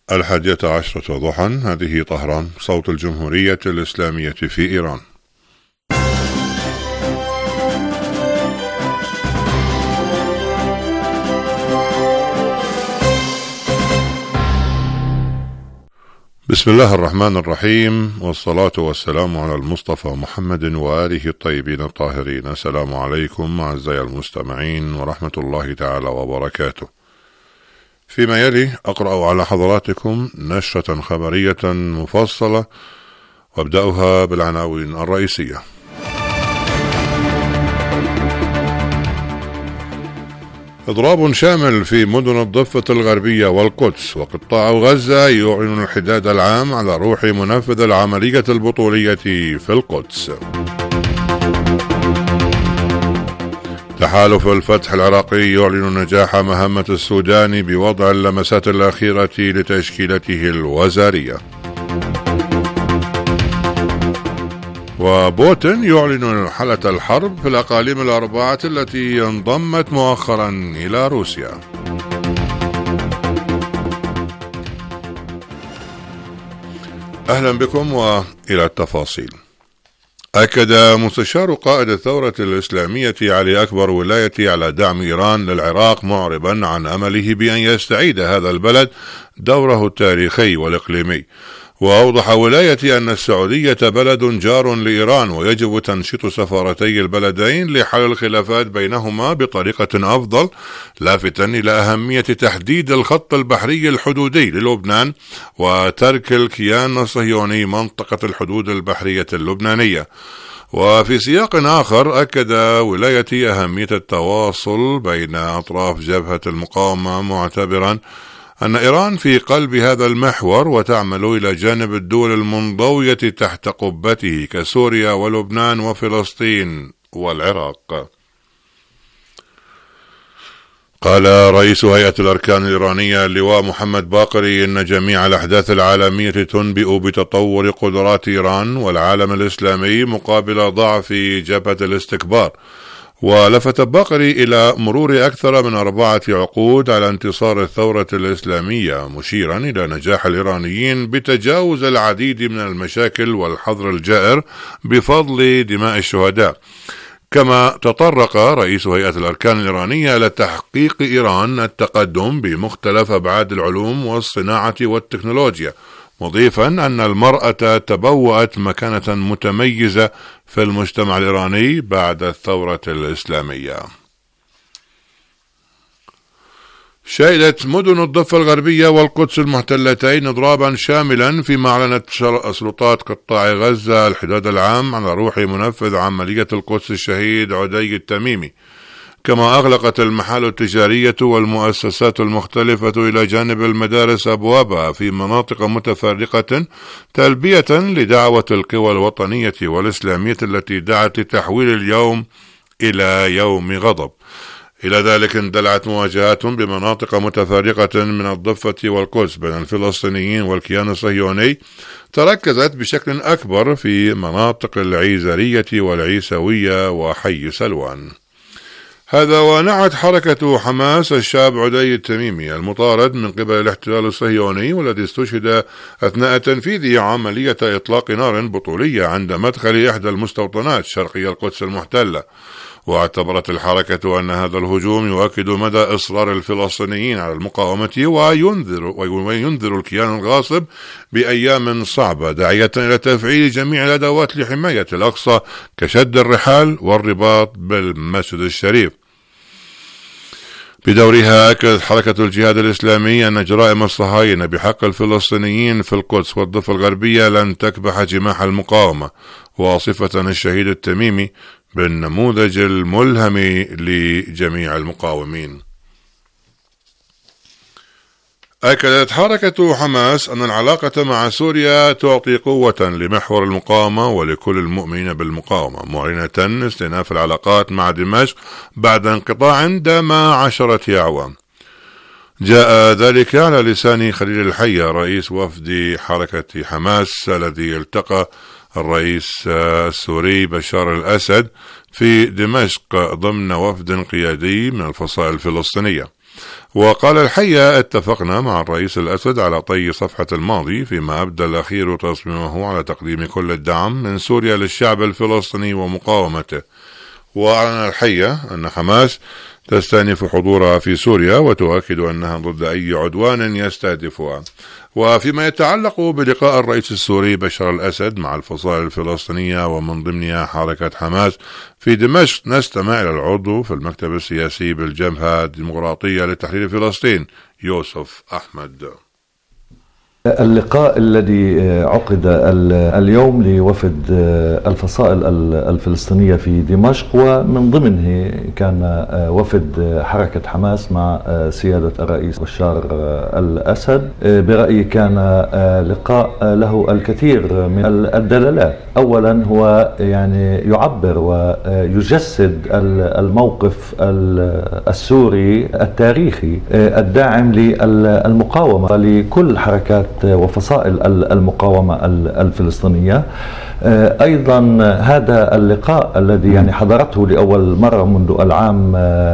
11 ضحى. هذه طهران، صوت الجمهورية الإسلامية في إيران. بسم الله الرحمن الرحيم، والصلاة والسلام على المصطفى محمد وآله الطيبين الطاهرين. السلام عليكم أعزائي المستمعين ورحمة الله تعالى وبركاته. فيما يلي أقرأ على حضراتكم نشرة خبرية مفصلة، وابدأها بالعناوين الرئيسية. إضراب شامل في مدن الضفة الغربية والقدس، وقطاع غزة يعلن الحداد العام على روح منفذ العملية البطولية في القدس. تحالف الفتح العراقي يعلن نجاح مهمة السودان بوضع اللمسات الأخيرة لتشكيلته الوزارية. وبوتين يعلن حالة الحرب في الأقاليم الأربعة التي انضمت مؤخرا إلى روسيا. أهلا بكم وإلى التفاصيل. أكد مستشار قائد الثورة الإسلامية علي أكبر ولايتي على دعم إيران للعراق، معربا عن أمله بأن يستعيد هذا البلد دوره التاريخي والإقليمي. وأوضح ولايتي أن السعودية بلد جار لإيران، ويجب تنشيط سفارتي البلدين لحل الخلافات بينهما بطريقة أفضل، لافتا إلى أهمية تحديد الخط البحري الحدودي للبنان وترك الكيان الصهيوني منطقة الحدود البحرية اللبنانية. وفي سياق آخر أكد ولايتي أهمية التواصل بين أطراف جبهة المقاومة، معتبرا أن إيران في قلب هذا المحور وتعمل إلى جانب الدول المنضوية تحت قبته كسوريا ولبنان وفلسطين والعراق. قال رئيس هيئة الأركان الإيرانية اللواء محمد باقري إن جميع الأحداث العالمية تنبئ بتطور قدرات إيران والعالم الإسلامي مقابل ضعف جبهة الاستكبار. ولفت باقري إلى مرور أكثر من 4 عقود على انتصار الثورة الإسلامية، مشيرا إلى نجاح الإيرانيين بتجاوز العديد من المشاكل والحظر الجائر بفضل دماء الشهداء. كما تطرق رئيس هيئة الأركان الإيرانية إلى تحقيق إيران التقدم بمختلف أبعاد العلوم والصناعة والتكنولوجيا، مضيفا أن المرأة تبوأت مكانة متميزة في المجتمع الإيراني بعد الثورة الإسلامية. شهدت مدن الضفة الغربية والقدس المحتلتين إضرابا شاملا، فيما أعلنت سلطات قطاع غزة الحداد العام على روح منفذ عملية القدس الشهيد عدي التميمي. كما أغلقت المحال التجارية والمؤسسات المختلفة إلى جانب المدارس أبوابها في مناطق متفرقة، تلبية لدعوة القوى الوطنية والإسلامية التي دعت لتحويل اليوم إلى يوم غضب. إلى ذلك اندلعت مواجهات بمناطق متفرقة من الضفة والقدس بين الفلسطينيين والكيان الصهيوني، تركزت بشكل أكبر في مناطق العيزرية والعيسوية وحي سلوان. هذا ونعت حركة حماس الشاب عدي التميمي المطارد من قبل الاحتلال الصهيوني، والذي استشهد أثناء تنفيذ عملية إطلاق نار بطولية عند مدخل إحدى المستوطنات شرقي القدس المحتلة. واعتبرت الحركة أن هذا الهجوم يؤكد مدى إصرار الفلسطينيين على المقاومة، وينذر الكيان الغاصب بأيام صعبة، داعية إلى تفعيل جميع الأدوات لحماية الأقصى كشد الرحال والرباط بالمسجد الشريف. بدورها أكدت حركة الجهاد الإسلامي أن جرائم الصهاينة بحق الفلسطينيين في القدس والضفة الغربية لن تكبح جماح المقاومة، واصفة الشهيد التميمي بالنموذج الملهم لجميع المقاومين. أكدت حركة حماس أن العلاقة مع سوريا تعطي قوة لمحور المقاومة ولكل المؤمنين بالمقاومة، معلنة استئناف العلاقات مع دمشق بعد انقطاع دام 10 أعوام. جاء ذلك على لسان خليل الحية رئيس وفد حركة حماس الذي التقى الرئيس السوري بشار الأسد في دمشق ضمن وفد قيادي من الفصائل الفلسطينية. وقال الحية: اتفقنا مع الرئيس الأسد على طي صفحة الماضي، فيما أبدى الأخير تصميمه على تقديم كل الدعم من سوريا للشعب الفلسطيني ومقاومته. وأعلن الحية أن حماس تستأنف حضورها في سوريا وتؤكد أنها ضد أي عدوان يستهدفها. وفيما يتعلق بلقاء الرئيس السوري بشار الأسد مع الفصائل الفلسطينية ومن ضمنها حركة حماس في دمشق، نستمع إلى العضو في المكتب السياسي بالجبهة الديمقراطية لتحرير فلسطين يوسف أحمد. اللقاء الذي عقد اليوم لوفد الفصائل الفلسطينية في دمشق، ومن ضمنه كان وفد حركة حماس مع سيادة الرئيس بشار الأسد، برأيي كان لقاء له الكثير من الدلالات. أولا هو يعني يعبر ويجسد الموقف السوري التاريخي الداعم للمقاومة لكل حركات وفصائل المقاومة الفلسطينية. أيضا هذا اللقاء الذي يعني حضرته لأول مرة منذ العام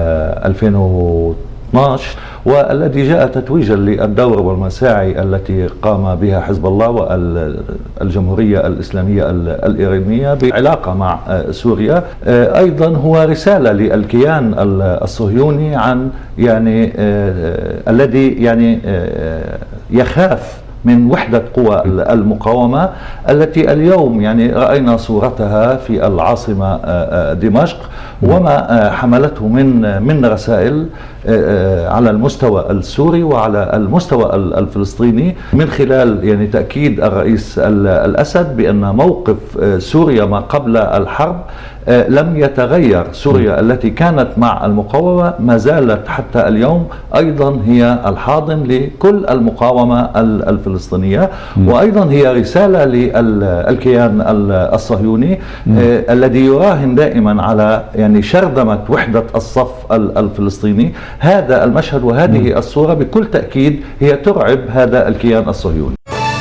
2012 والذي جاء تتويجا للدور والمساعي التي قام بها حزب الله والجمهورية الإسلامية الإيرانية بعلاقة مع سوريا، أيضا هو رسالة للكيان الصهيوني عن يعني الذي يعني يخاف من وحدة قوى المقاومة التي اليوم يعني رأينا صورتها في العاصمة دمشق، وما حملته من رسائل على المستوى السوري وعلى المستوى الفلسطيني، من خلال يعني تأكيد الرئيس الأسد بأن موقف سوريا ما قبل الحرب لم يتغير. سوريا التي كانت مع المقاومة ما زالت حتى اليوم أيضا هي الحاضن لكل المقاومة الفلسطينية، وأيضا هي رسالة للكيان الصهيوني الذي يراهن دائما على يعني شرذمة وحدة الصف الفلسطيني. هذا المشهد وهذه الصورة بكل تأكيد هي ترعب هذا الكيان الصهيوني.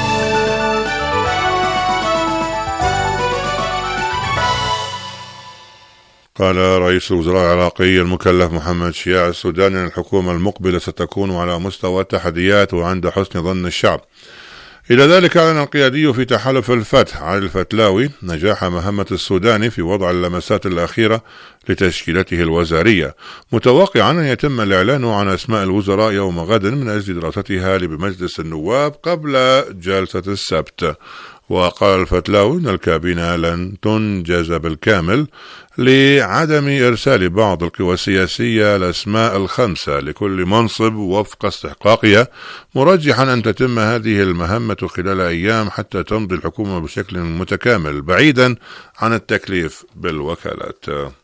قال رئيس الوزراء العراقي المكلف محمد شياع السوداني أن الحكومة المقبلة ستكون على مستوى التحديات وعند حسن ظن الشعب. إلى ذلك أعلن القيادي في تحالف الفتح علي الفتلاوي نجاح مهمة السوداني في وضع اللمسات الأخيرة لتشكيلته الوزارية، متوقعا أن يتم الإعلان عن أسماء الوزراء يوم غد من أجل دراستها بمجلس النواب قبل جلسة السبت. وقال الفتلاوي أن الكابينة لن تنجز بالكامل لعدم إرسال بعض القوى السياسية الأسماء الخمسة لكل منصب وفق استحقاقها، مرجحا أن تتم هذه المهمة خلال أيام حتى تمضي الحكومة بشكل متكامل بعيدا عن التكليف بالوكالات.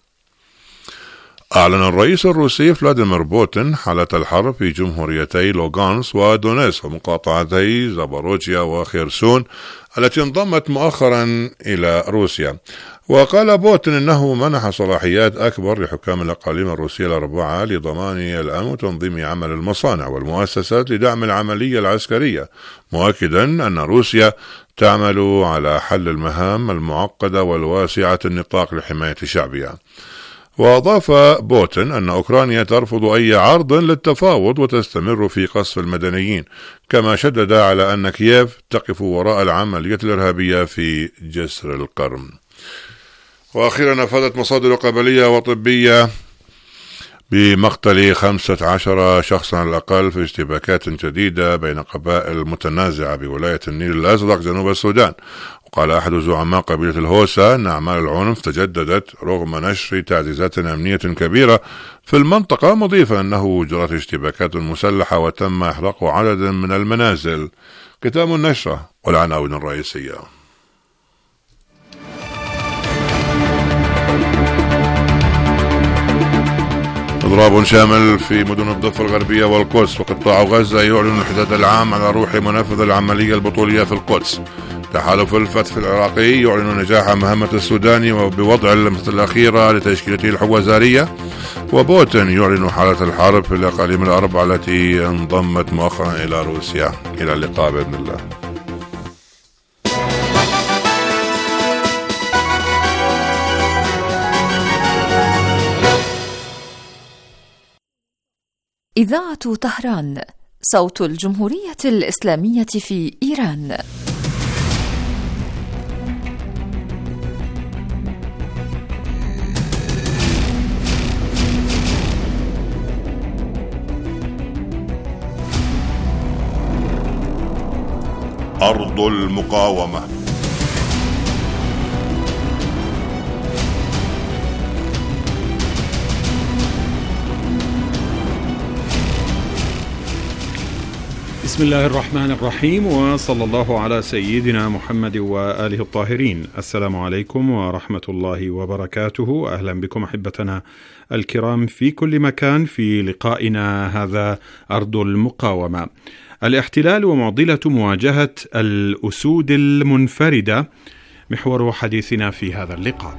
أعلن الرئيس الروسي فلاديمير بوتين حالة الحرب في جمهوريتي لوغانسك ودونيتسك ومقاطعتي زاباروجيا وخيرسون التي انضمت مؤخرا إلى روسيا. وقال بوتين إنه منح صلاحيات أكبر لحكام الأقاليم الروسية الأربعة لضمان الأمن وتنظيم عمل المصانع والمؤسسات لدعم العملية العسكرية، مؤكدا أن روسيا تعمل على حل المهام المعقدة والواسعة النطاق لحماية شعبها. وأضاف بوتين أن أوكرانيا ترفض أي عرض للتفاوض وتستمر في قصف المدنيين، كما شدد على أن كييف تقف وراء العملية الإرهابية في جسر القرم. وأخيرا أفادت مصادر قبلية وطبية بمقتل 15 شخصا على الأقل في اشتباكات جديدة بين قبائل متنازعة بولاية النيل الأزرق جنوب السودان. وقال أحد زعماء قبيلة الهوسة أن أعمال العنف تجددت رغم نشر تعزيزات أمنية كبيرة في المنطقة، مضيفا أنه جرت اشتباكات مسلحة وتم إحراق عدد من المنازل. ختام النشرة والعناوين الرئيسية. إضراب شامل في مدن الضفة الغربية والقدس وقطاع غزة، يعلن الحداد العام على روح منفذ العملية البطولية في القدس. تحالف الفتح العراقي يعلن نجاح مهمة السوداني وبوضع اللمسة الأخيرة لتشكيلته الوزارية. وبوتين يعلن حالة الحرب في الأقاليم الأربعة التي انضمت مؤخرا إلى روسيا. إلى اللقاء بإذن الله. إذاعة طهران، صوت الجمهورية الإسلامية في إيران. أرض المقاومة. بسم الله الرحمن الرحيم، وصلى الله على سيدنا محمد وآله الطاهرين. السلام عليكم ورحمة الله وبركاته. أهلا بكم أحبتنا الكرام في كل مكان في لقائنا هذا أرض المقاومة. الاحتلال ومعضلة مواجهة الأسود المنفردة محور حديثنا في هذا اللقاء.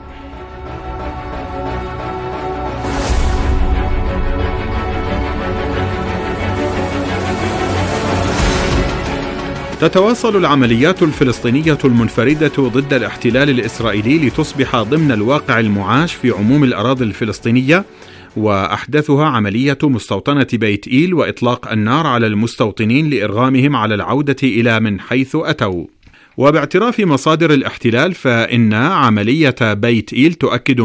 تتواصل العمليات الفلسطينية المنفردة ضد الاحتلال الإسرائيلي لتصبح ضمن الواقع المعاش في عموم الأراضي الفلسطينية، وأحدثها عملية مستوطنة بيت إيل وإطلاق النار على المستوطنين لإرغامهم على العودة إلى من حيث أتوا. وباعتراف مصادر الاحتلال فإن عملية بيت إيل تؤكد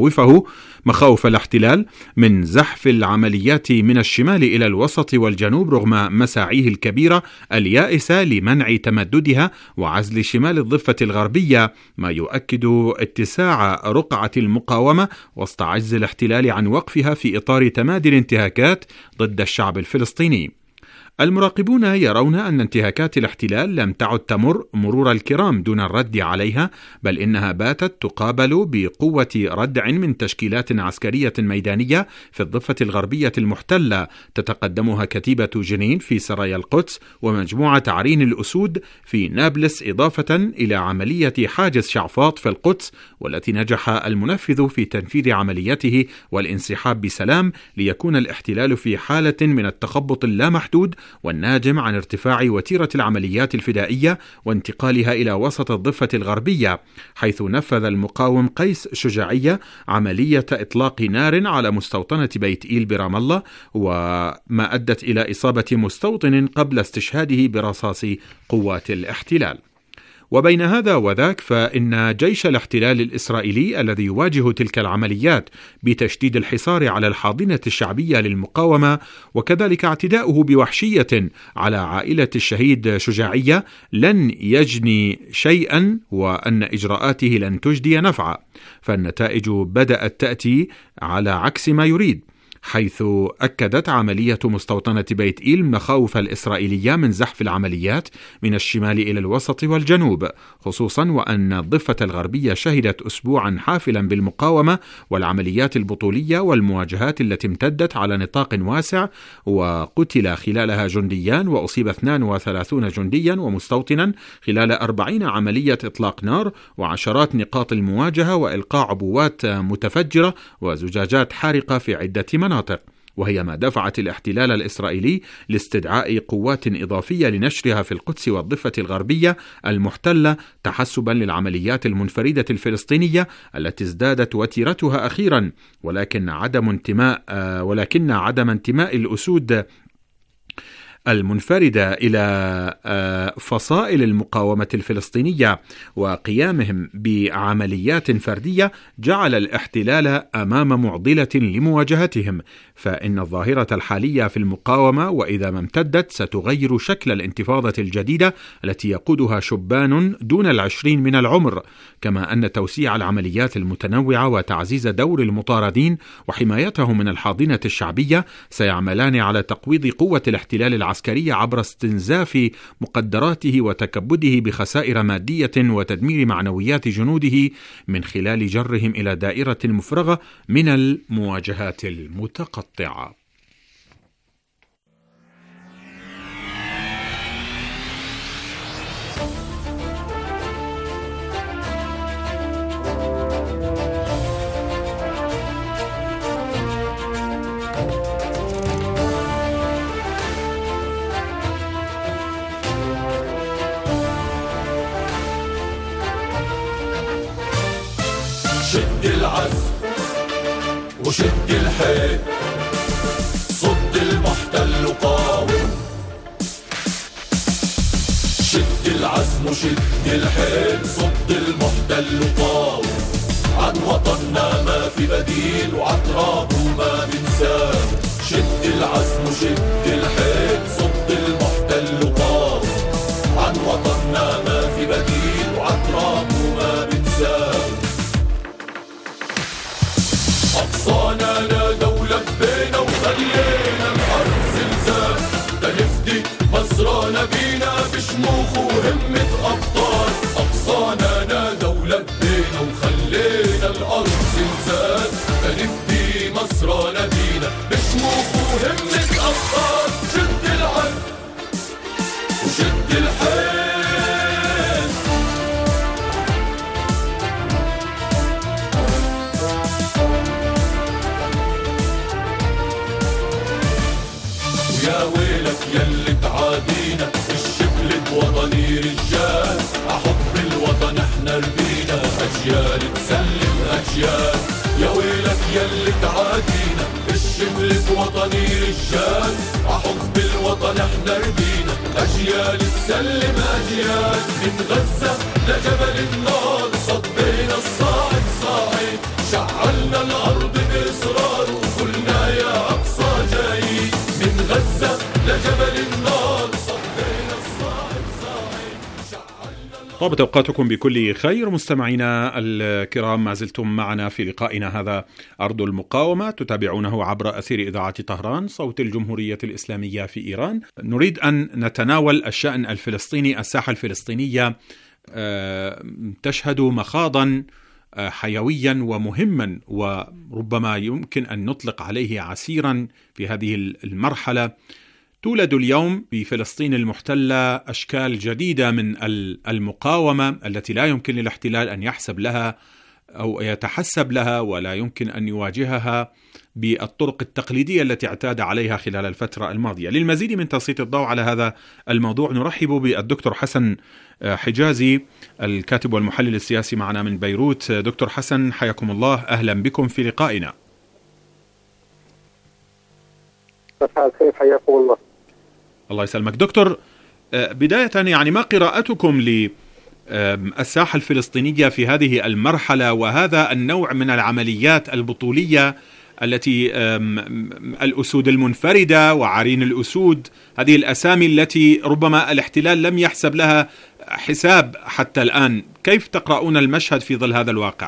مخاوف الاحتلال من زحف العمليات من الشمال إلى الوسط والجنوب رغم مساعيه الكبيرة اليائسة لمنع تمددها وعزل شمال الضفة الغربية، ما يؤكد اتساع رقعة المقاومة وسط عجز الاحتلال عن وقفها في إطار تمادي الانتهاكات ضد الشعب الفلسطيني. المراقبون يرون أن انتهاكات الاحتلال لم تعد تمر مرور الكرام دون الرد عليها، بل إنها باتت تقابل بقوة ردع من تشكيلات عسكرية ميدانية في الضفة الغربية المحتلة تتقدمها كتيبة جنين في سرايا القدس ومجموعة عرين الأسود في نابلس، إضافة إلى عملية حاجز شعفاط في القدس، والتي نجح المنفذ في تنفيذ عمليته والانسحاب بسلام، ليكون الاحتلال في حالة من التخبط اللامحدود والناجم عن ارتفاع وتيرة العمليات الفدائية وانتقالها إلى وسط الضفة الغربية، حيث نفذ المقاوم قيس شجاعية عملية إطلاق نار على مستوطنة بيت إيل برام الله، وما أدت إلى إصابة مستوطن قبل استشهاده برصاص قوات الاحتلال. وبين هذا وذاك فإن جيش الاحتلال الإسرائيلي الذي يواجه تلك العمليات بتشديد الحصار على الحاضنة الشعبية للمقاومة وكذلك اعتداؤه بوحشية على عائلة الشهيد شجاعية لن يجني شيئا، وأن إجراءاته لن تجدي نفعا، فالنتائج بدأت تأتي على عكس ما يريد، حيث أكدت عملية مستوطنة بيت إيل مخاوف الإسرائيلية من زحف العمليات من الشمال إلى الوسط والجنوب، خصوصا وأن الضفة الغربية شهدت أسبوعا حافلا بالمقاومة والعمليات البطولية والمواجهات التي امتدت على نطاق واسع، وقتل خلالها جنديان وأصيب 32 جنديا ومستوطنا خلال 40 عملية إطلاق نار وعشرات نقاط المواجهة وإلقاء عبوات متفجرة وزجاجات حارقة في عدة مناطق، وهي ما دفعت الاحتلال الإسرائيلي لاستدعاء قوات إضافية لنشرها في القدس والضفة الغربية المحتلة تحسبا للعمليات المنفردة الفلسطينية التي ازدادت وتيرتها أخيرا، ولكن عدم انتماء الأسود المنفردة إلى فصائل المقاومة الفلسطينية وقيامهم بعمليات فردية جعل الاحتلال أمام معضلة لمواجهتهم، فإن الظاهرة الحالية في المقاومة وإذا ما امتدت ستغير شكل الانتفاضة الجديدة التي يقودها شبان دون 20 من العمر، كما أن توسيع العمليات المتنوعة وتعزيز دور المطاردين وحمايتهم من الحاضنة الشعبية سيعملان على تقويض قوة الاحتلال العسكرية عبر استنزاف مقدراته وتكبده بخسائر مادية وتدمير معنويات جنوده من خلال جرهم إلى دائرة مفرغة من المواجهات المتقطعة. شد العزم وشد الحيل صد المحتل شد العزم وشد الحيل صد المحتل وقاوم عن وطننا ما في بديل وعن ترابه ما بنساه شد العزم وشد الحيل صد المحتل وقاوم عن وطننا ما في بديل وعن ترابه ما بنساه أقصانا نادى ولبينا وخلينا الأرض زلزال تنفدي مصرانا بينا بشموخ وهمة أبطال أقصانا نادى ولبينا وخلينا الأرض زلزال تنفدي مصرانا بينا بشموخ وهمة أبطال شد العزم وشد الحيل يا ويلك يلي تعادينا الشبل بوطني رجال أحب الوطن احنا ربينا أجيال تسلم أجيال يا ويلك يلي تعادينا الشبل بوطني رجال أحب الوطن احنا ربينا أجيال تسلم أجيال من غزة لجبل النار صدينا الصاعد صاعد شعلنا الأرض بإصرار وقلنا يا أقصى جاي من غزة لجبل النار صدينا الصاعد صاعد شعلنا. طابت أوقاتكم بكل خير مستمعينا الكرام، ما زلتم معنا في لقائنا هذا أرض المقاومة، تتابعونه عبر أثير إذاعة طهران صوت الجمهورية الإسلامية في إيران. نريد أن نتناول الشأن الفلسطيني. الساحة الفلسطينية تشهد مخاضا حيويا ومهما وربما يمكن أن نطلق عليه عسيرا في هذه المرحلة. تولد اليوم في فلسطين المحتلة أشكال جديدة من المقاومة التي لا يمكن للاحتلال أن يحسب لها أو يتحسب لها، ولا يمكن أن يواجهها بالطرق التقليدية التي اعتاد عليها خلال الفترة الماضية. للمزيد من تسليط الضوء على هذا الموضوع نرحب بالدكتور حسن حجازي، الكاتب والمحلل السياسي معنا من بيروت. دكتور حسن حياكم الله، أهلا بكم في لقائنا. حياكم الله. الله يسلمك دكتور. بداية يعني ما قراءتكم للساحة الفلسطينية في هذه المرحلة وهذا النوع من العمليات البطولية التي الأسود المنفردة وعرين الأسود، هذه الأسامي التي ربما الاحتلال لم يحسب لها حساب حتى الآن، كيف تقرؤون المشهد في ظل هذا الواقع؟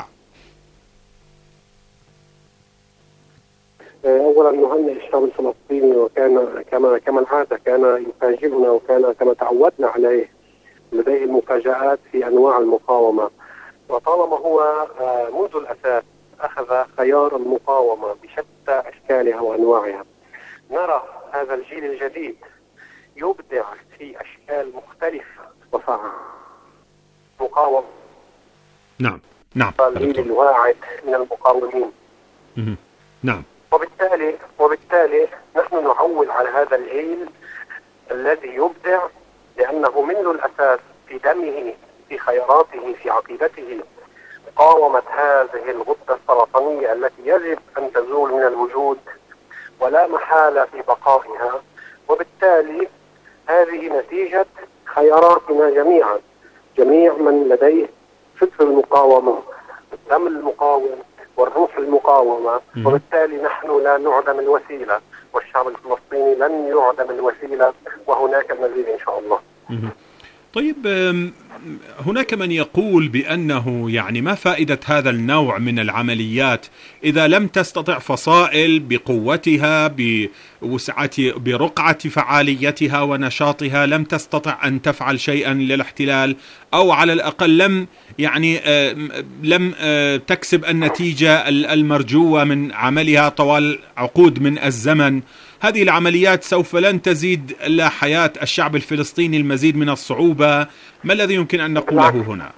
أولا نهنئ الشعب الفلسطيني، وكان كما العادة كان يفاجئنا وكان كما تعودنا عليه، لديه المفاجآت في أنواع المقاومة، وطالما هو منذ الأساس أخذ خيار المقاومة بشتى أشكالها وأنواعها. نرى هذا الجيل الجديد يبدع في أشكال مختلفة وصعبة مقاومة. نعم الجيل الواعد من المقاومين. نعم. وبالتالي نحن نعول على هذا الجيل الذي يبدع، لأنه منذ الأساس في دمه في خياراته في عقيدته مقاومة هذه الغدة السرطانية التي يجب أن تزول من الوجود ولا محالة في بقائها. وبالتالي هذه نتيجة خياراتنا جميعا، جميع من لديه فكر المقاومة، الدم المقاوم والروح المقاومة. وبالتالي نحن لا نعدم الوسيلة، والشعب الفلسطيني لن يعدم الوسيلة، وهناك المزيد إن شاء الله. طيب، هناك من يقول بأنه يعني ما فائدة هذا النوع من العمليات إذا لم تستطع فصائل بقوتها برقعة فعاليتها ونشاطها لم تستطع أن تفعل شيئا للاحتلال، أو على الأقل لم تكسب النتيجة المرجوة من عملها طوال عقود من الزمن. هذه العمليات سوف لن تزيد إلا حياة الشعب الفلسطيني المزيد من الصعوبة. ما الذي يمكن أن نقوله هنا؟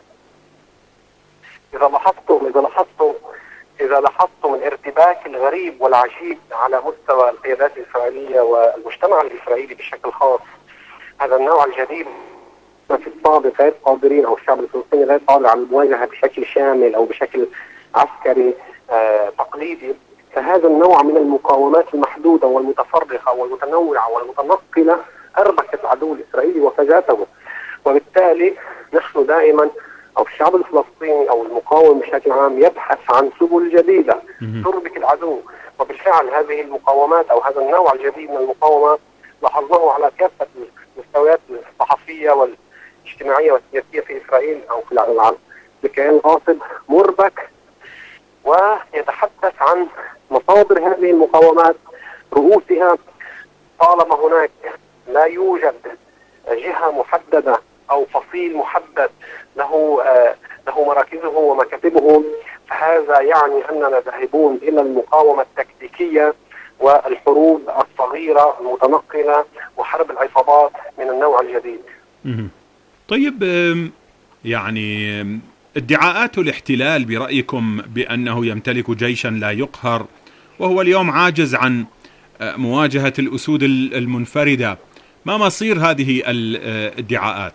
إذا لاحظتم الارتباك الغريب والعجيب على مستوى القيادات الإسرائيلية والمجتمع الإسرائيلي بشكل خاص، هذا النوع الجديد في السابق غير قادرين، أو الشعب الفلسطيني غير قادر على المواجهة بشكل شامل أو بشكل عسكري تقليدي. فهذا النوع من المقاومات المحدودة والمتفرقة والمتنوعة والمتنقلة أربكت العدو الإسرائيلي وفجاته. وبالتالي نحن دائما أو الشعب الفلسطيني أو المقاوم بشكل عام يبحث عن سبل جديدة تربك العدو. وبالفعل هذه المقاومات أو هذا النوع الجديد من المقاومة لاحظناه على كافة المستويات الصحفية والاجتماعية والسياسية في إسرائيل أو في العالم. الكيان الغاصب مربك ويتحدث عن مصادر هذه المقاومات، رؤوسها. طالما هناك لا يوجد جهة محددة أو فصيل محدد له مراكزه ومكاتبه، فهذا يعني أننا ذاهبون إلى المقاومة التكتيكية والحروب الصغيرة المتنقلة وحرب العصابات من النوع الجديد. طيب، يعني ادعاءات الاحتلال برأيكم بأنه يمتلك جيشا لا يقهر وهو اليوم عاجز عن مواجهة الأسود المنفردة، ما مصير هذه الادعاءات؟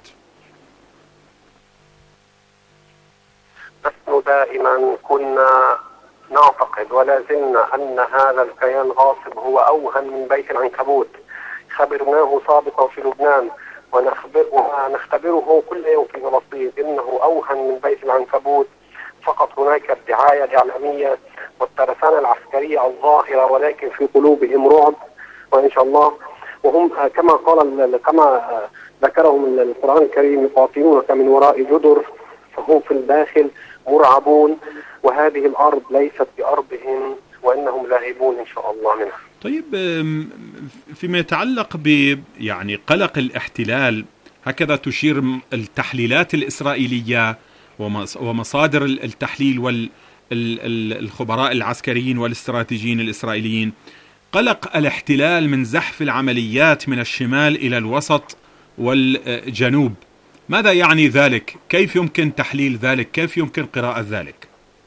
نحن دائما كنا نعتقد ولا زلنا أن هذا الكيان الغاصب هو أوهن من بيت العنكبوت. خبرناه سابقا في لبنان ونختبره كل يوم في فلسطين إنه أوهن من بيت العنكبوت. فقط هناك الدعاية الإعلامية والترسانة العسكرية الظاهرة، ولكن في قلوبهم رعب. وإن شاء الله وهم كما ذكرهم القرآن الكريم يقاتلونك من وراء جدر، فهم في الداخل مرعبون، وهذه الأرض ليست بأرضهم وإنهم ذاهبون إن شاء الله منها. طيب، فيما يتعلق يعني قلق الاحتلال، هكذا تشير التحليلات الإسرائيلية ومصادر التحليل والخبراء العسكريين والاستراتيجيين الإسرائيليين، قلق الاحتلال من زحف العمليات من الشمال إلى الوسط والجنوب. ماذا يعني ذلك؟ كيف يمكن تحليل ذلك؟ كيف يمكن قراءة ذلك؟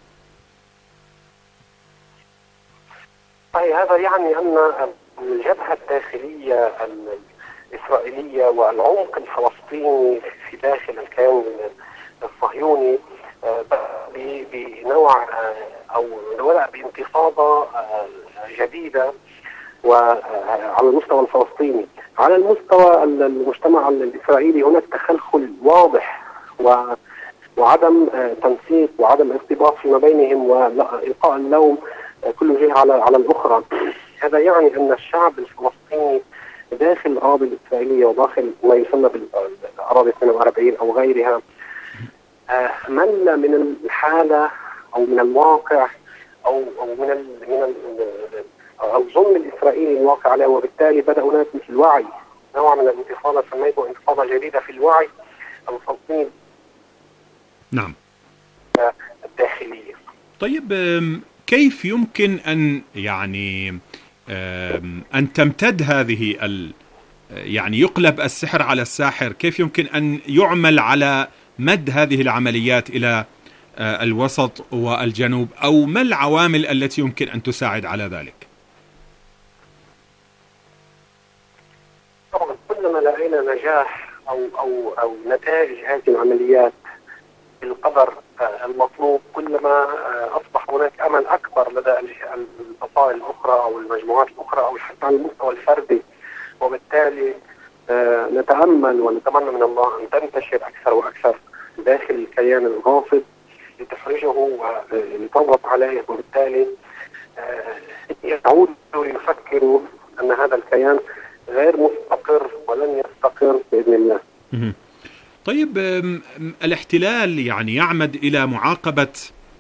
هذا يعني أن الجبهة الداخلية الإسرائيلية والعمق الفلسطيني في داخل الكيان الصهيوني بنوع أو بانتفاضة جديدة وعلى المستوى الفلسطيني. على المستوى المجتمع الإسرائيلي هناك تخلخل واضح وعدم تنسيق وعدم ارتباط فيما بينهم وإلقاء اللوم كل جهة على الأخرى. هذا يعني أن الشعب الفلسطيني داخل الأراضي الإسرائيلية وداخل ما يسمى بالأراضي 42 أو غيرها مل من الحالة أو من الواقع أو من الظلم الإسرائيلي الواقع عليه، وبالتالي بدأ هناك مثل وعي، نوع من الانتفاضة سميته انتفاضة جديدة في الوعي الفلسطيني. نعم. الداخلية. طيب، كيف يمكن أن أن تمتد هذه يعني يقلب السحر على الساحر؟ كيف يمكن أن يعمل على مد هذه العمليات إلى الوسط والجنوب، أو ما العوامل التي يمكن أن تساعد على ذلك؟ طبعا كلما لقينا نجاح أو نتائج هذه العمليات بالقدر المطلوب، كلما أصبح هناك أمل أكبر لدى الفصائل الأخرى أو المجموعات الأخرى أو حتى على المستوى الفردي. وبالتالي نتأمل ونتمنى من الله أن تنتشر أكثر وأكثر داخل الكيان الغاصب لتخرجه ولتضغط عليه، وبالتالي يعودوا ويفكروا أن هذا الكيان غير مستقر ولن يستقر بإذن الله. طيب، الاحتلال يعني يعمد إلى معاقبة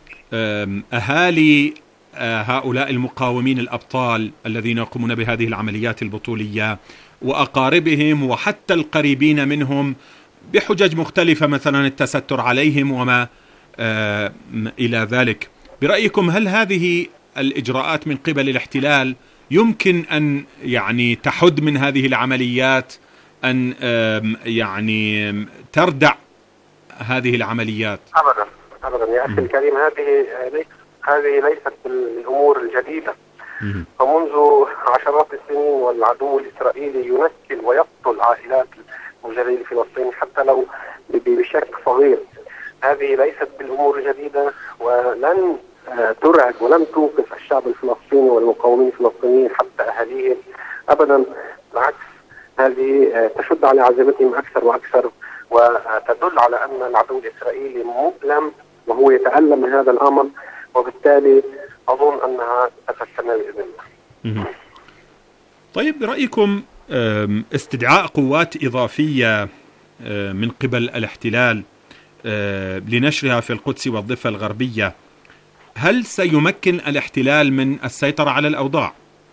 أهالي هؤلاء المقاومين الأبطال الذين يقومون بهذه العمليات البطولية وأقاربهم وحتى القريبين منهم بحجج مختلفة، مثلا التستر عليهم وما إلى ذلك. برأيكم هل هذه الإجراءات من قبل الاحتلال يمكن أن يعني تحد من هذه العمليات، أن يعني تردع هذه العمليات؟ أبدا يا أخي الكريم، هذه ليست الأمور الجديدة. فمنذ عشرات السنين والعدو الإسرائيلي ينكل ويقتل عائلات المجاهدين الفلسطينيين حتى لو بشكل صغير. هذه ليست بالأمور الجديدة ولن ترعب ولن توقف الشعب الفلسطيني والمقاومين الفلسطينيين حتى أهاليهم أبدا. بالعكس، هذه تشد على عزيمتهم أكثر وأكثر، وتدل على أن العدو الإسرائيلي مؤلم وهو يتألم من هذا الأمر، وبالتالي أظن أنها ستستمر بإذن الله. طيب، برأيكم استدعاء قوات إضافية من قبل الاحتلال لنشرها في القدس والضفة الغربية، هل سيمكن الاحتلال من السيطرة على الأوضاع؟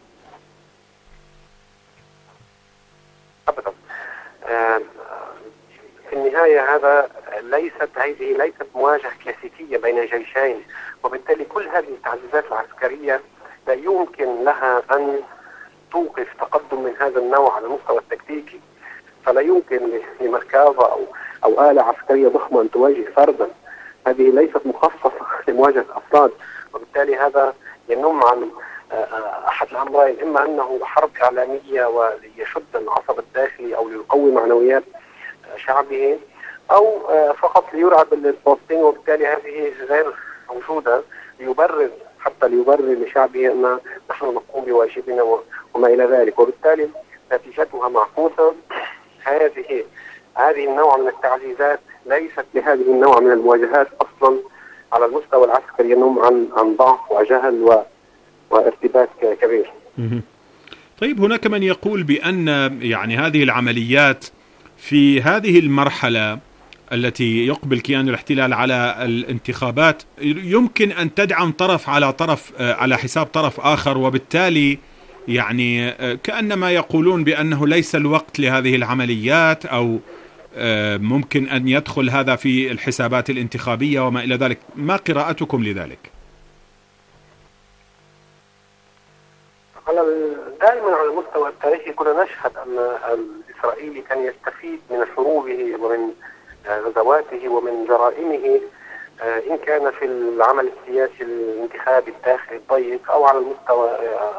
أبدا. في النهاية هذه ليست مواجهة كلاسيكية بين جيشين، وبالتالي كل هذه التعزيزات العسكرية لا يمكن لها أن توقف تقدم من هذا النوع على المستوى التكتيكي. فلا يمكن لمركبة أو آلة عسكرية ضخمة أن تواجه فردا. هذه ليست مخصصة لمواجهة أفراد، وبالتالي هذا ينم عن أحد الأمرين: إما أنه حرب إعلامية وليشد العصب الداخلي أو ليقوي معنويات شعبه، أو فقط ليرعب الفلسطيني، وبالتالي هذه غير موجودة ليبرر لشعبه أن نحن نقوم بواجبنا وما إلى ذلك. وبالتالي نتيجتها معكوسة. هذه النوع من التعزيزات ليست لهذه النوع من المواجهات أصلا على المستوى العسكري، ينم عن ضعف وجهل وارتباك كبير. طيب، هناك من يقول بأن هذه العمليات في هذه المرحلة التي يقبل كيان الاحتلال على الانتخابات يمكن أن تدعم طرف على طرف على حساب طرف آخر، وبالتالي كأنما يقولون بأنه ليس الوقت لهذه العمليات، أو ممكن أن يدخل هذا في الحسابات الانتخابية وما إلى ذلك. ما قراءتكم لذلك؟ دائما على المستوى التاريخي كنا نشهد أن الإسرائيلي كان يستفيد من حروبه ومن غزواته ومن جرائمه، إن كان في العمل السياسي الانتخابي الداخلي الضيق أو على المستوى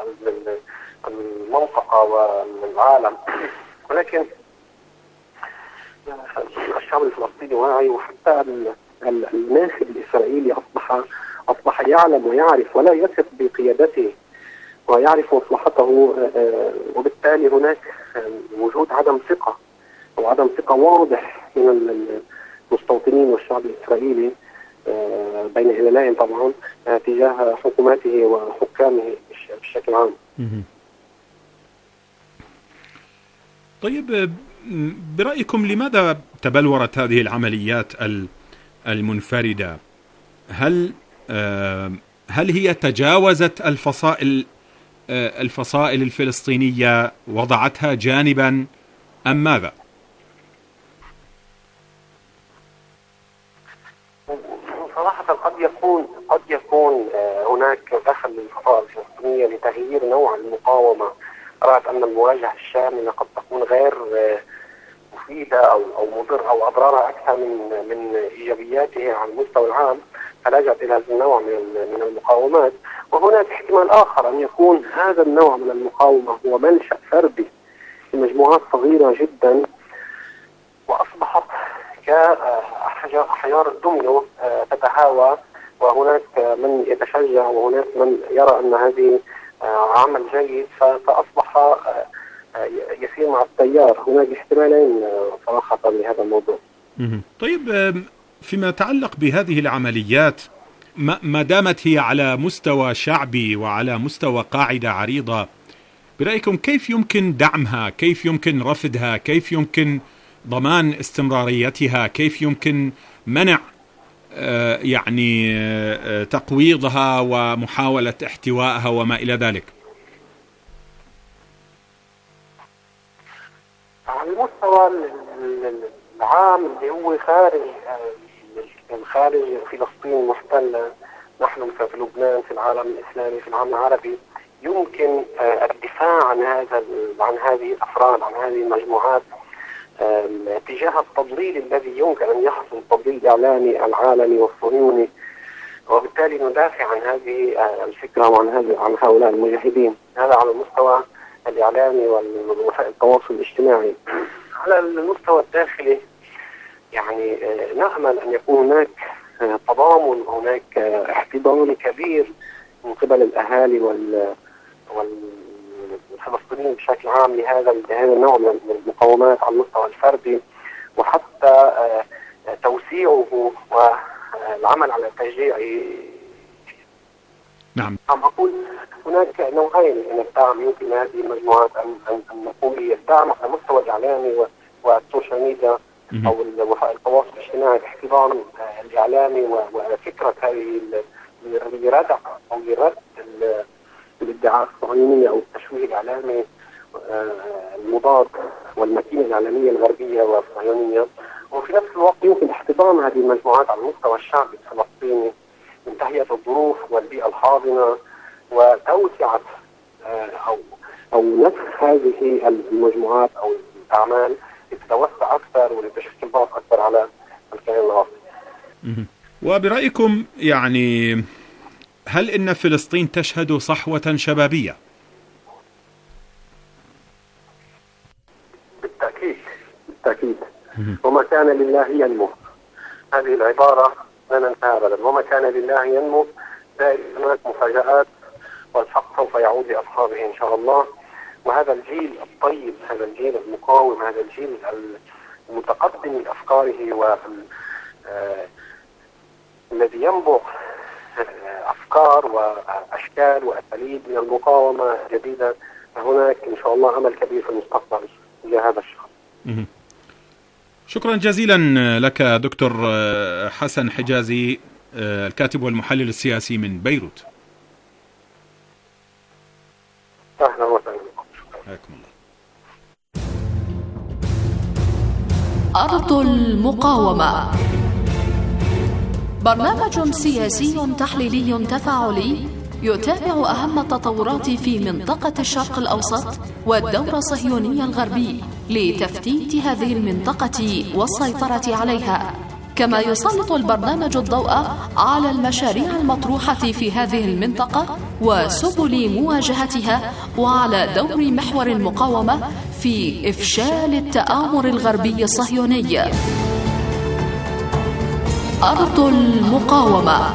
المنطقة والعالم. ولكن الشعب الفلسطيني واعي، وحتى الناخب الإسرائيلي أصبح يعلم ويعرف ولا يثق بقيادته ويعرف مصلحته، وبالتالي هناك وجود عدم ثقة أو عدم ثقة واضح من المستوطنين والشعب الإسرائيلي بين هلالين طبعا تجاه حكوماته وحكامه بشكل عام. طيب، برأيكم لماذا تبلورت هذه العمليات المنفردة؟ هل هي تجاوزت الفصائل الفلسطينية، وضعتها جانبا، أم ماذا؟ صراحة قد يكون هناك دخل للفصائل الفلسطينية لتغيير نوع المقاومة. رأت أن المواجهة الشاملة قد تكون غير مفيدة أو مضرة أو أضرارها أكثر من إيجابياتها على المستوى العام، فلجأت إلى هذا النوع من المقاومات. وهناك احتمال آخر أن يكون هذا النوع من المقاومة هو منشأ فردي في مجموعات صغيرة جدا، وأصبحت كأحجار الدومينو تتهاوى، وهناك من يتشجع وهناك من يرى أن هذه عمل جيد، فأصبح يسير مع التيار. هناك احتمالين صراحة لهذا الموضوع. طيب، فيما يتعلق بهذه العمليات، ما دامت هي على مستوى شعبي وعلى مستوى قاعدة عريضة، برأيكم كيف يمكن دعمها؟ كيف يمكن رفضها؟ كيف يمكن ضمان استمراريتها؟ كيف يمكن منع تقويضها ومحاولة احتوائها وما إلى ذلك؟ على المستوى العام اللي هو خارج فلسطين المحتلة، نحن في لبنان، في العالم الإسلامي، في العالم العربي، يمكن الدفاع عن هذه الأفراد، عن هذه المجموعات تجاه التضليل الذي يمكن أن يحصل، التضليل الإعلامي العالمي والصهيوني، وبالتالي ندافع عن هذه الفكرة وعن هؤلاء المجاهدين. هذا على المستوى الإعلامي ووسائل التواصل الاجتماعي. على المستوى الداخلي نأمل أن يكون هناك تضامن، هناك احتضان كبير من قبل الأهالي والفلسطينيين بشكل عام لهذا النوع من المقاومات على المستوى الفردي، وحتى توسيعه والعمل على تشجيعه. نعم. عم أقول هناك نوعين من الدعم يمكن هذه المجموعات أن نقوم به: الدعم على المستوى الإعلامي والسوشيال ميديا أو وسائل التواصل الاجتماعي باحتضان الإعلامي وفكرة هذه لردع أو لرد الادعاءات الصهيونية أو التشويه الإعلامي المضاد والماكينة الإعلامية الغربية والصهيونية. وفي نفس الوقت يمكن احتضان هذه المجموعات على المستوى الشعبي الفلسطيني من تهيئة الظروف والبيئة الحاضنة وتوسعة أو نسخ هذه المجموعات أو الأعمال لتتوسع أكثر ولتشكل ضغط أكثر على الكيان الغربي. وبرأيكم يعني هل إن فلسطين تشهد صحوة شبابية؟ بالتأكيد. وما كان لله ينمو، هذه العبارة لا ننساها أبدا. وما كان لله ينمو، دائما هناك مفاجآت والحق سوف يعود لأصحابه إن شاء الله. وهذا الجيل الطيب، هذا الجيل المقاوم، هذا الجيل المتقدم بأفكاره الذي ينبع أفكار وأشكال وأساليب من المقاومة الجديدة، فهناك إن شاء الله أمل كبير في المستقبل لهذا الشخص. شكرا جزيلا لك دكتور حسن حجازي، الكاتب والمحلل السياسي من بيروت. أهلا وسهلا بكم. حياكم الله. أرض المقاومة، برنامج سياسي تحليلي تفاعلي يتابع أهم التطورات في منطقة الشرق الأوسط والدور الصهيوني الغربي لتفتيت هذه المنطقة والسيطرة عليها، كما يسلط البرنامج الضوء على المشاريع المطروحة في هذه المنطقة وسبل مواجهتها، وعلى دور محور المقاومة في إفشال التآمر الغربي الصهيوني. أرض المقاومة.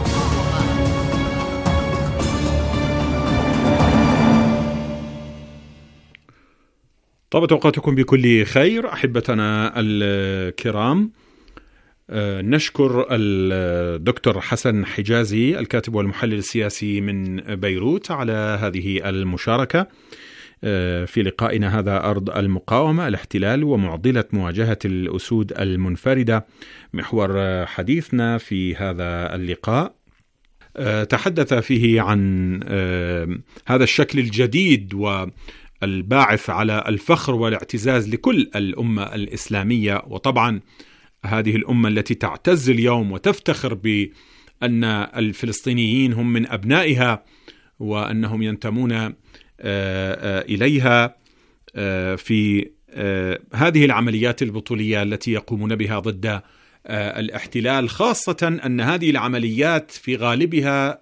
طابت أوقاتكم بكل خير أحبتنا الكرام. نشكر الدكتور حسن حجازي الكاتب والمحلل السياسي من بيروت على هذه المشاركة في لقائنا هذا أرض المقاومة، الاحتلال ومعضلة مواجهة الأسود المنفردة، محور حديثنا في هذا اللقاء. تحدث فيه عن هذا الشكل الجديد والباعث على الفخر والاعتزاز لكل الأمة الإسلامية، وطبعا هذه الأمة التي تعتز اليوم وتفتخر بأن الفلسطينيين هم من أبنائها وأنهم ينتمون إليها في هذه العمليات البطولية التي يقومون بها ضد الاحتلال، خاصة أن هذه العمليات في غالبها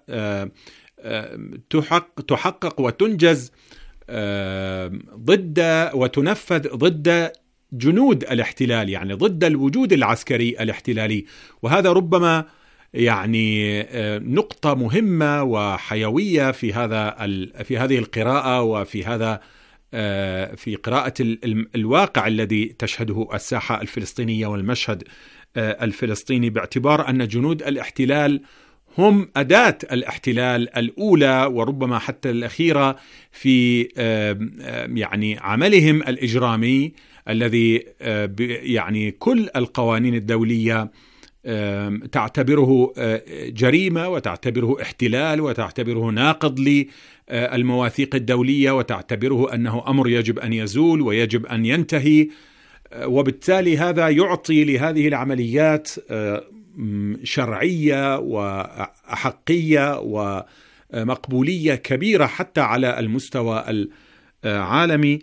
تحقق وتنجز ضد وتنفذ ضد جنود الاحتلال، يعني ضد الوجود العسكري الاحتلالي. وهذا ربما يعني نقطة مهمة وحيوية في هذه القراءة وفي هذا في قراءة الواقع الذي تشهده الساحة الفلسطينية والمشهد الفلسطيني، باعتبار أن جنود الاحتلال هم أداة الاحتلال الأولى وربما حتى الأخيرة في يعني عملهم الإجرامي الذي يعني كل القوانين الدولية تعتبره جريمة وتعتبره احتلال وتعتبره ناقض للمواثيق الدولية وتعتبره أنه أمر يجب أن يزول ويجب أن ينتهي. وبالتالي هذا يعطي لهذه العمليات شرعية وأحقية ومقبولية كبيرة حتى على المستوى العالمي،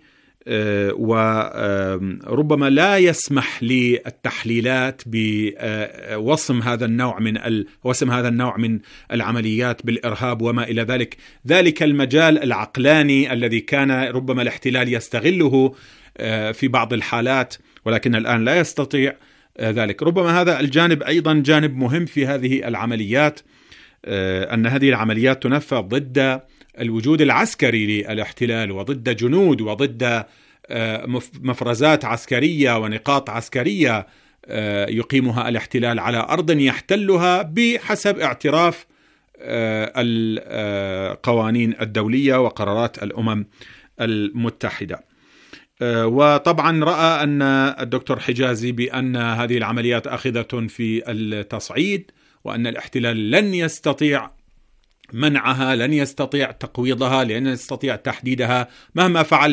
وربما لا يسمح للتحليلات بوصم هذا النوع من العمليات بالإرهاب وما إلى ذلك. ذلك المجال العقلاني الذي كان ربما الاحتلال يستغله في بعض الحالات، ولكن الآن لا يستطيع ذلك. ربما هذا الجانب أيضا جانب مهم في هذه العمليات، أن هذه العمليات تنفذ ضد الوجود العسكري للاحتلال وضد جنود وضد مفرزات عسكرية ونقاط عسكرية يقيمها الاحتلال على أرض يحتلها بحسب اعتراف القوانين الدولية وقرارات الأمم المتحدة. وطبعا رأى أن الدكتور حجازي بأن هذه العمليات آخذة في التصعيد، وأن الاحتلال لن يستطيع منعها، لن يستطيع تقويضها، لن يستطيع تحديدها مهما فعل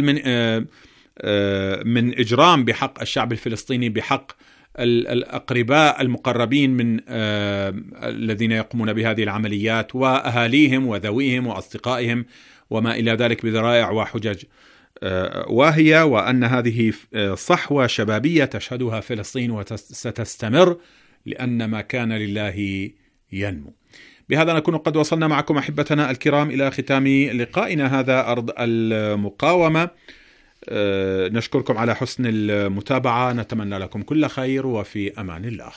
من إجرام بحق الشعب الفلسطيني، بحق الأقرباء المقربين من الذين يقومون بهذه العمليات وأهاليهم وذويهم وأصدقائهم وما إلى ذلك بذرائع وحجج واهية، وأن هذه صحوة شبابية تشهدها فلسطين وستستمر لأن ما كان لله ينمو. بهذا نكون قد وصلنا معكم أحبتنا الكرام إلى ختام لقائنا هذا أرض المقاومة. نشكركم على حسن المتابعة، نتمنى لكم كل خير وفي أمان الله.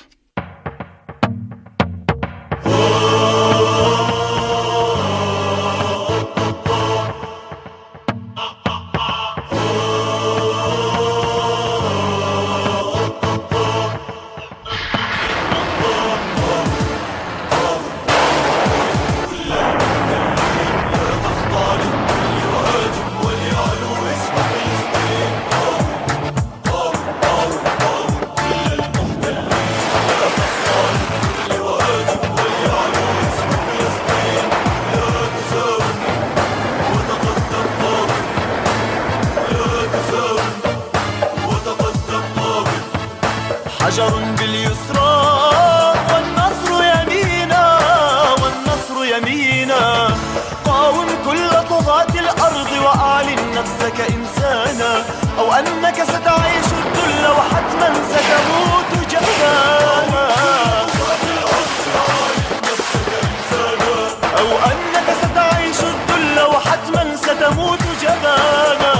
حجر باليسرى والنصر يمينا، والنصر يمينا. قاوم كل طغاة الأرض وأعلن نفسك إنسانا، أو أنك ستعيش الذل وحتما ستموت جبانا، أو أنك ستعيش الذل وحتما ستموت جبانا.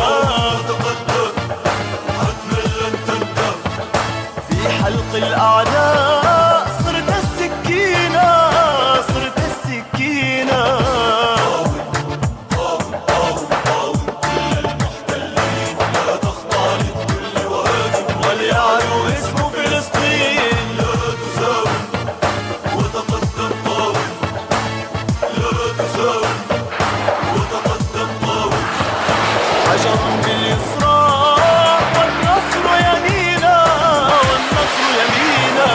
حلق الأعداء صرت السكينة، صرت السكينة. لا تختلط كل واجب وليعلو اسم فلسطين. لا تساوم وتقدم قاوم، لا تساوم وتقدم قاوم. حجر باليسرى والنصر يمينا، والنصر يمينا.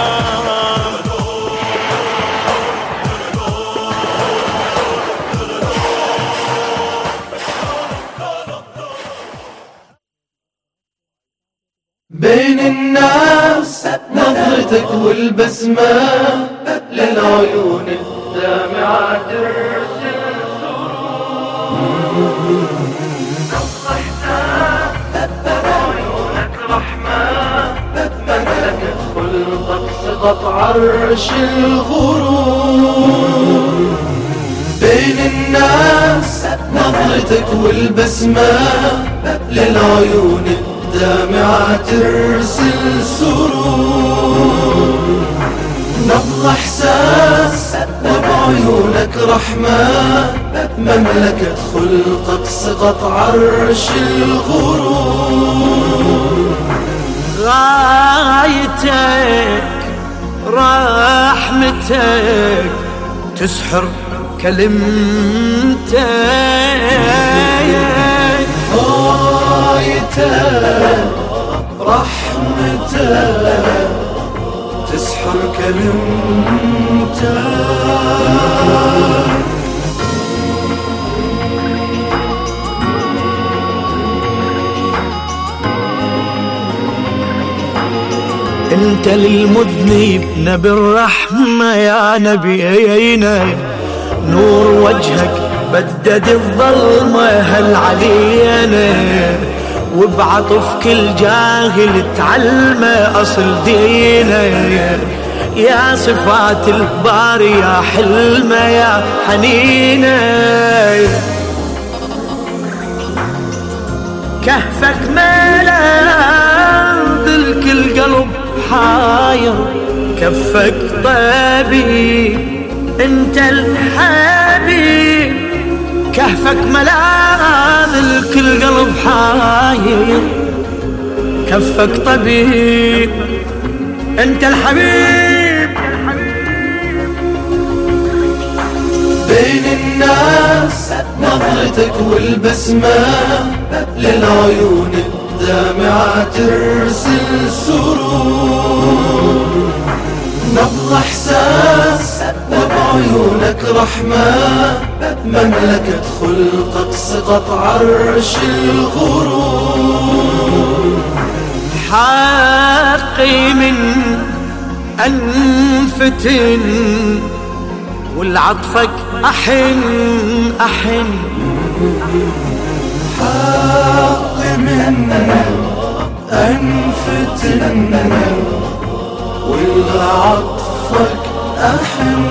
بين الناس نظرتك والبسمة للعيون الدامعة ترسل عيونك رحمة مملكة خلقك سقط عرش الغرور. بين الناس نظرتك والبسمة للعيون الدامعة ترسل سرور. نبض إحساس وبعيونك رحمة مملكة خلقك سقط عرش الغرور. غايتك رحمتك تسحر كلمتك، غايتك رحمتك تسحر كلمتك. انت للمذنب نبي الرحمة يا نبينا، نور وجهك بدد الظلمة هل علينا، وبعطف كل جاهل تعلمه أصل دينا. يا صفات الباري يا حلمه يا حنينه، كهفك ملاذ الكل قلب حاير، كفك طبيب انت الحبيب، كهفك ملاذ الكل قلب حاير، كفك طبيب انت الحبيب. بين الناس نظرتك والبسمة للعيون الدامعة ترسل سرور، نبض احساس وبعيونك رحمة، مملكة خلقك سقط عرش الغرور. حقي من أنفتن والعطفك أحن أحن، حقي من أنفتن والعطفك أحن.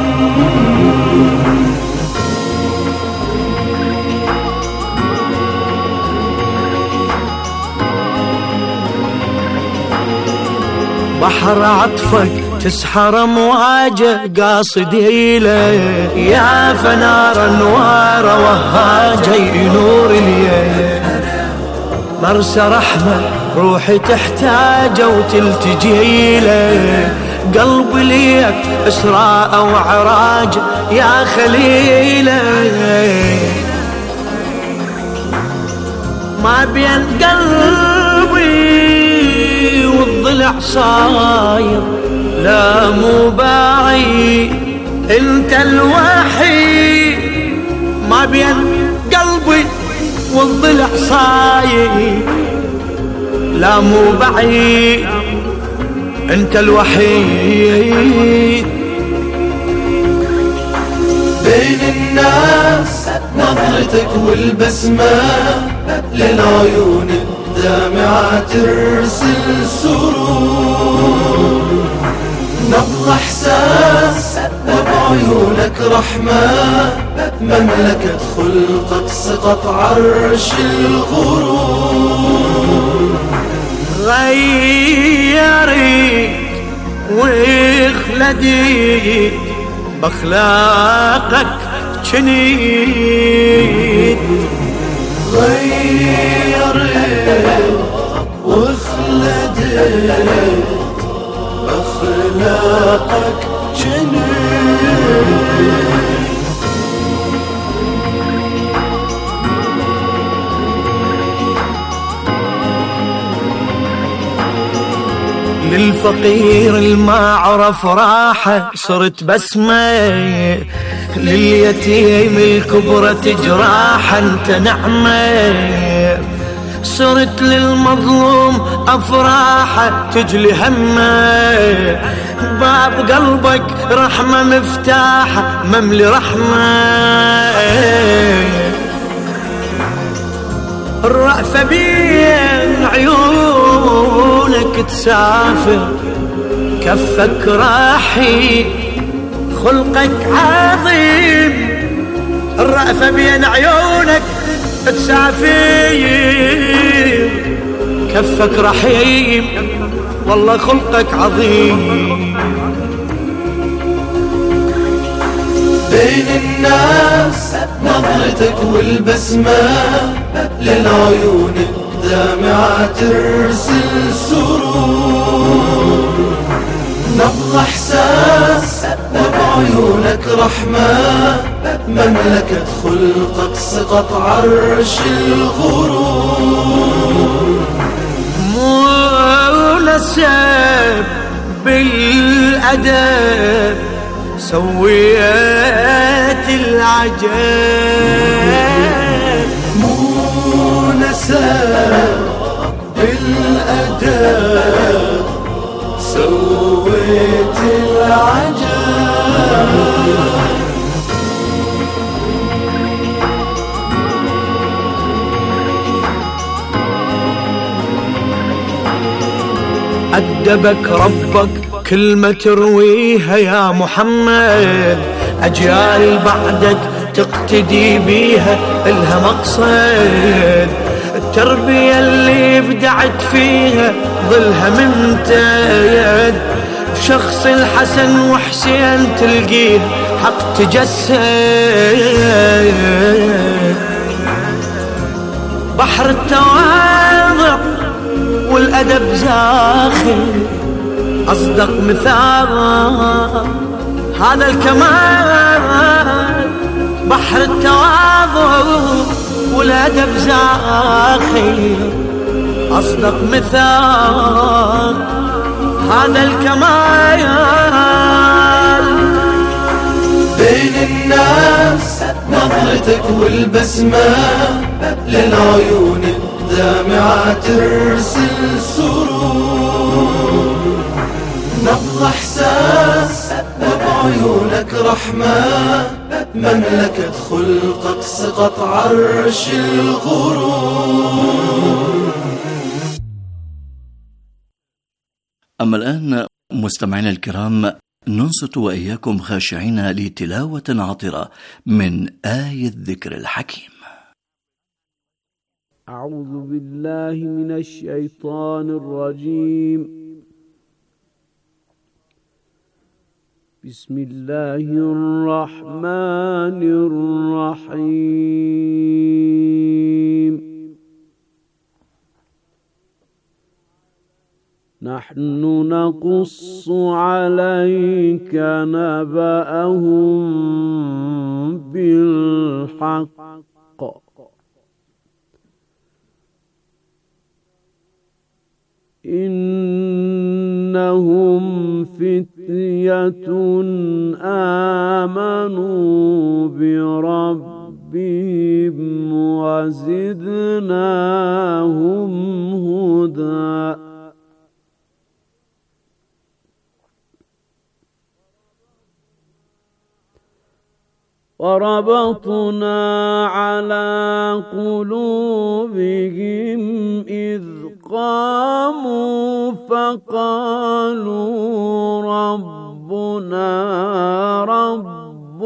بحر عطفك تسحر مواجه قاصدي له، يا فنار انوار وهاجه ينور الليل. مرسى رحمه روحي تحتاجه وتلتجي له، قلبي ليك اسراء وعراج يا خليله. ما بين قلبي والضلع صاير لا مو باعي، انت الوحيد. ما بين قلبي والضلع صاير لا مو بعيد، انت الوحيد. بين الناس نظرتك والبسمة للعيون الدامعة ترسل سرور، نبض احساس وبعيونك رحمة، مملكة خلقك سقط عرش الغرور. غيرت وخلدت باخلاقك جنيت، غيرت وخلدت باخلاقك جنيت. للفقير الما عرف راحة صرت بسمة، لليتيم الكبرى تجراح انت نعمة، صرت للمظلوم افراحة تجلي همه، باب قلبك رحمة مفتاحة مملي رحمة. الرأفة بين عيونك تسافر، كفك راحي خلقك عظيم. الرأفة بين عيونك تسافر، كفك رحيم والله خلقك عظيم. بين الناس نظرتك والبسمة للعيون الدامعة ترسل سرور، نبض احساس وبعيونك رحمة، مملكة خلقك سقط عرش الغرور. مو نسب بالأدب سويت العجب، مو نسب بالأدب سويت العجب. أدبك ربك كلمة ترويها يا محمد، أجيال بعدك تقتدي بيها إلها مقصد. التربية اللي بدعت فيها ظلها ممتد، بشخص الحسن وحسين تلقيه حق تجسد. بحر التواضع والأدب زاخر أصدق مثال هذا الكمال بحر التواضع والأدب زاخر. أصدق مثال هذا الكمال بين الناس نظرتك والبسمة للعيون الدامعة ترسل سرور. نبض إحساس وبعيونك رحمة مملكة خلقك سقط عرش الغرور. أما الآن مستمعينا الكرام ننصت وإياكم خاشعين لتلاوة عطرة من آية الذكر الحكيم. أعوذ بالله من الشيطان الرجيم. بسم الله الرحمن الرحيم. نحن نقص عليك نبأهم بالحق إنهم فتية آمنوا بربهم وزدناهم هدى. وربطنا على قلوبهم إذ قاموا فقالوا ربنا رب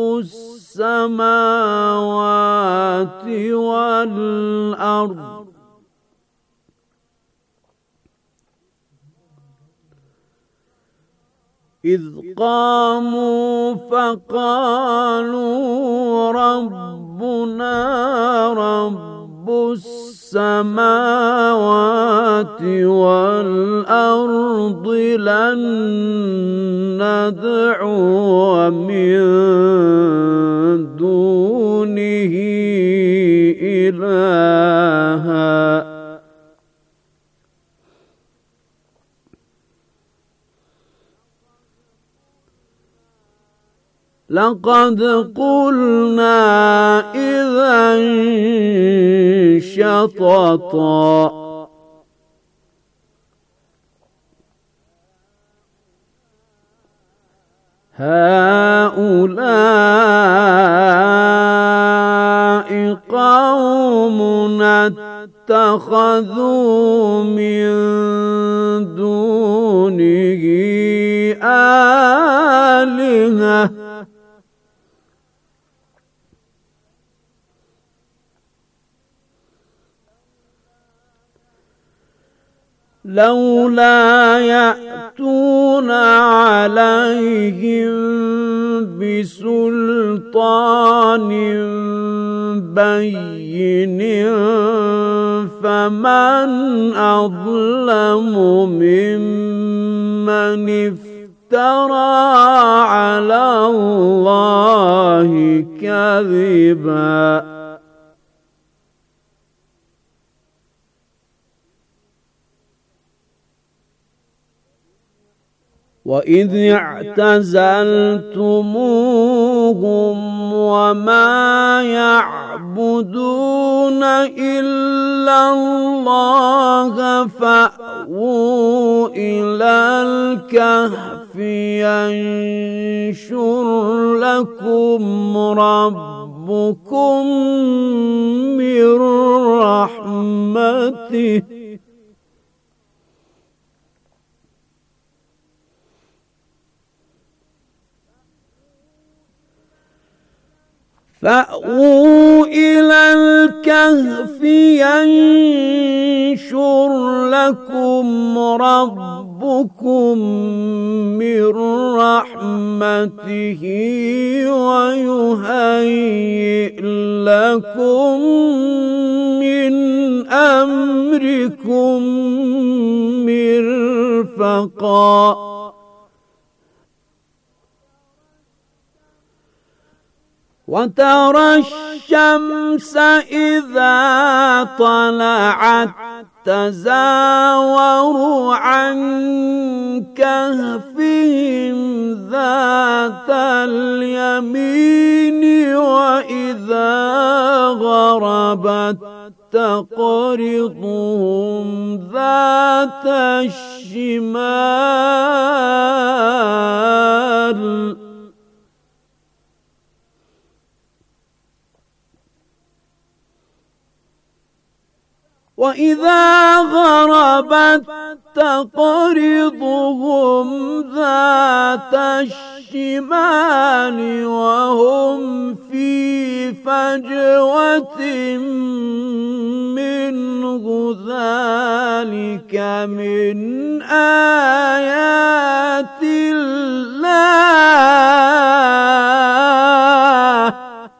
السماوات والأرض إذ قاموا فقالوا ربنا رب السماوات والأرض لن ندعو من دونه إلها لقد قلنا إذا شططا هؤلاء قومنا اتخذوا من دونه آلهة لولا يأتون عليهم بسلطان بين فمن أظلم ممن افترى على الله كذبا وإذ اعتزلتموهم وما يعبدون إلا الله فأووا إلى الكهف ينشر لكم ربكم من رحمته فأووا إلى الكهف ينشر لكم ربكم من رحمته ويهيئ لكم من أمركم مرفقا وترى الشمس إذا طلعت تزاور عن كهفهم ذات اليمين وإذا غربت تقرضهم ذات الشمال وإذا غربت تقرضهم ذات الشمال وهم في فجوة منه ذلك من آيات الله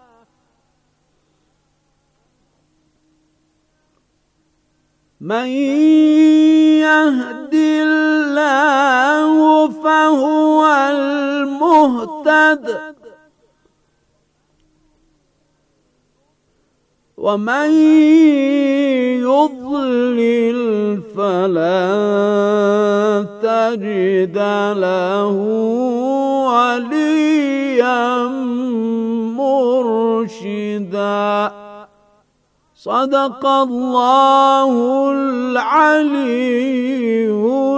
من يهد الله فهو المهتد ومن يضلل فلن تجد له وليا مرشدا. صدق الله العلي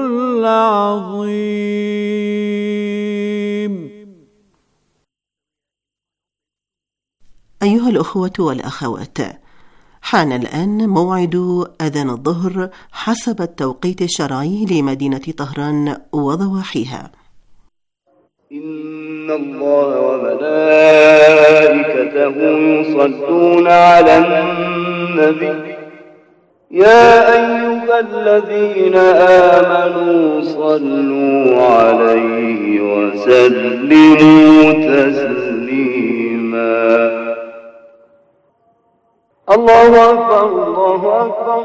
العظيم. أيها الأخوة والأخوات، حان الآن موعد أذان الظهر حسب التوقيت الشرعي لمدينة طهران وضواحيها. إن الله وملائكته يصلون على النبي يا أيها الذين آمنوا صلوا عليه وسلموا تسليما. الله أكبر الله أكبر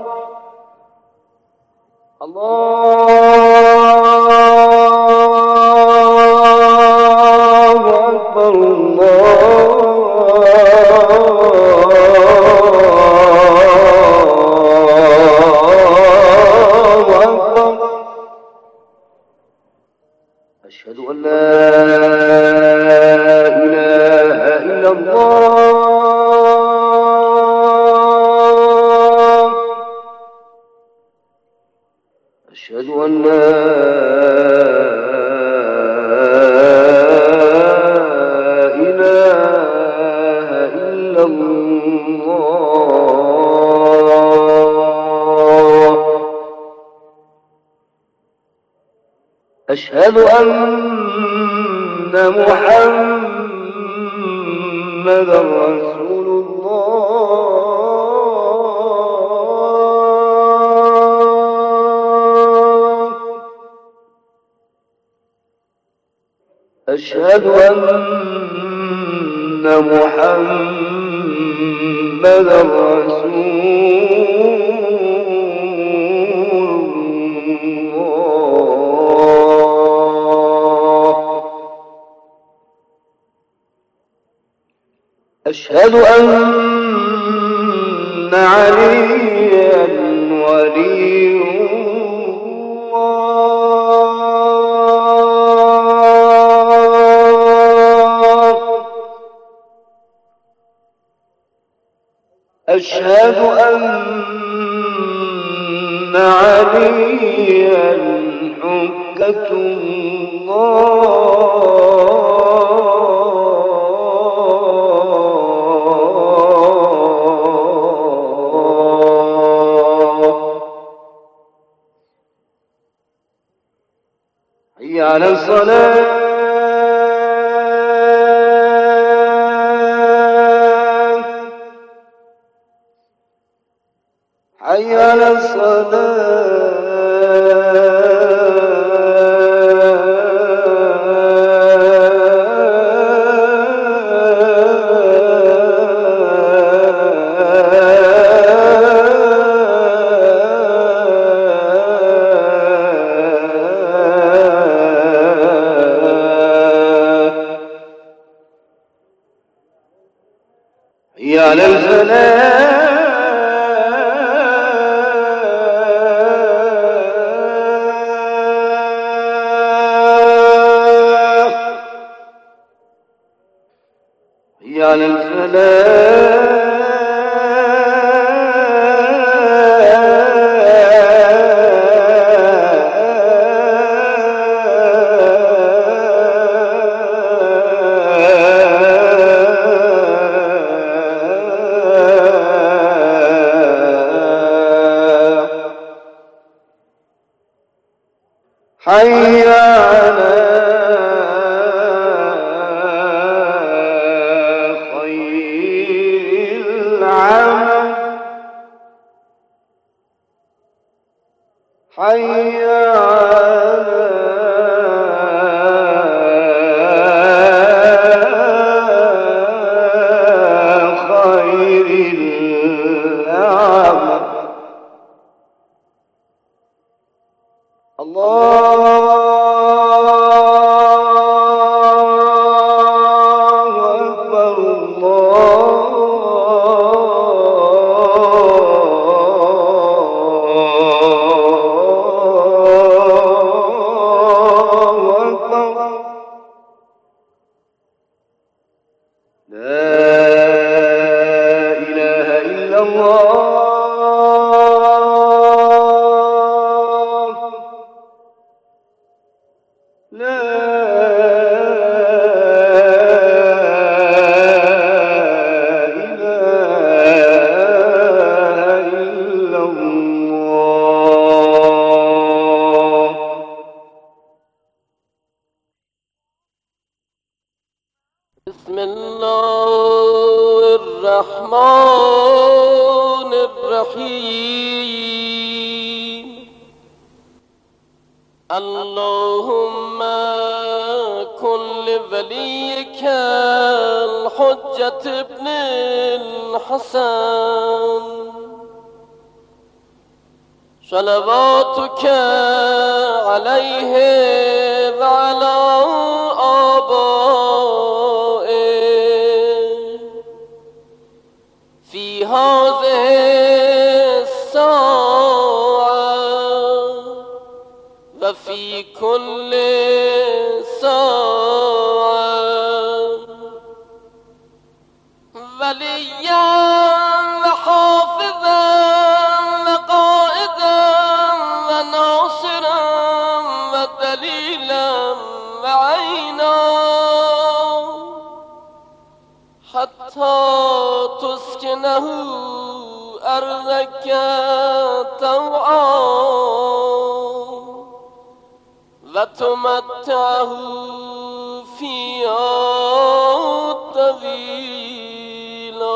أشهد أن لا إله إلا الله أشهد أن لا إله إلا الله أشهد أن محمدا رسول الله أشهد أن محمدا رسول أشهد أن عليا ولي الله أشهد أن عليا حجة الله على الصلاة حي على الصلاة حي على الفلاح حي على خير العمل حي على خير العمل بسم الله الرحمن الرحيم اللهم كن لوليك الحجة ابن الحسن صلواتك عليه وعلى في هذه الساعة وفي كل ساعة وليا وحافظا وقائدا وناصرا ودليلا وعينا حتى تسكنه أرضك طوعا وتمتعه فيها طويلا.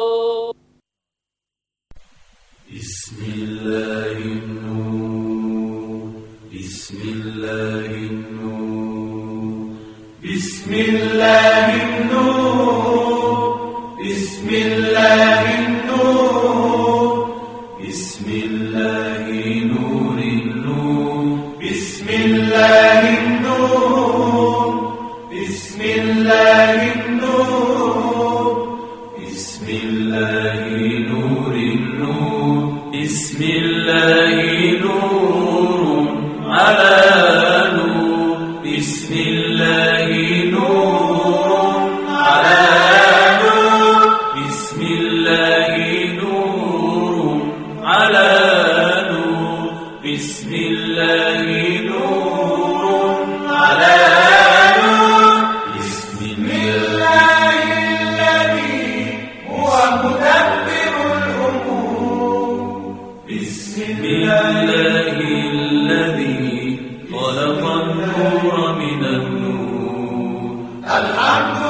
بسم الله النور بسم الله النور بسم الله النور بسم الله النور بسم الله نور النور بسم الله النور بسم الله النور بسم الله نور النور بسم الله نور على نور بسم الله نور على نور بسم الله نور على نور بسم الله نور على نور بسم الله الذي هو مدبر الأمور بسم الله الذي خلق النور من النور الحمد